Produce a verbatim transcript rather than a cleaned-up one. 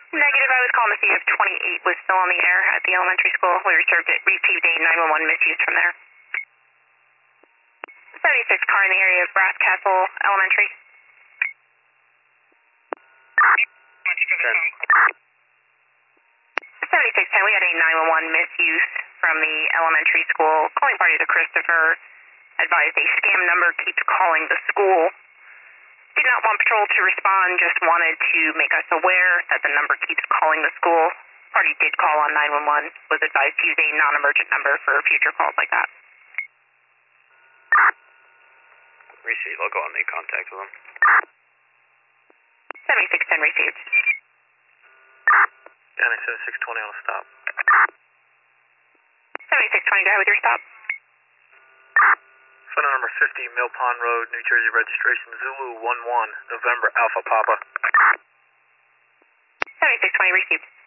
Negative, I was calling to see if twenty-eight was still on the air at the elementary school. We received, it, received a nine one one misuse from there. seventy-six car in the area of Brass Castle Elementary. seventy-six ten, we had a nine one one misuse from the elementary school. Calling party to Christopher. Advised a scam number keeps calling the school. Did not want patrol to respond, just wanted to make us aware that the number keeps calling the school. Party did call on nine one one, was advised to use a non-emergent number for future calls like that. Receive, I'll go and make contact with them. seventy-six ten received. County seventy-six twenty on a stop. seventy-six twenty, go ahead with your stop. Phone number fifty, Mill Pond Road, New Jersey registration, Zulu one one, November Alpha Papa. seventy-six twenty received.